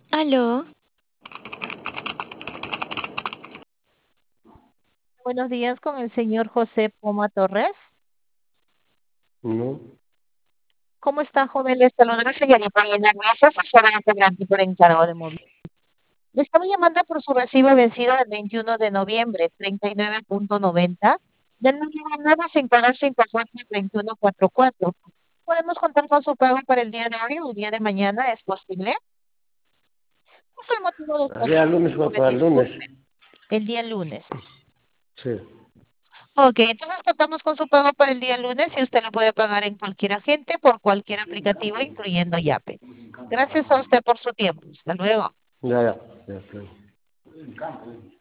Aló, Buenos días con el señor José Poma Torres. No, ¿Cómo está, joven? Le saluda la señorita Elena Gracias, asesora integrante por encargo de móvil. Le estamos llamando por su recibo vencido el 21 de noviembre, 39.90, del número 95254-2144. ¿Podemos contar con su pago para el día de hoy o el día de mañana? ¿Es posible? ¿Cuál fue el motivo de su había lunes, fue joven? para el lunes. Disculpe, el día lunes. Sí, Ok, entonces contamos con su pago para el día lunes y usted lo puede pagar en cualquier agente por cualquier aplicativo, incluyendo Yape. Gracias a usted por su tiempo. Hasta luego. ya, ya. Ya,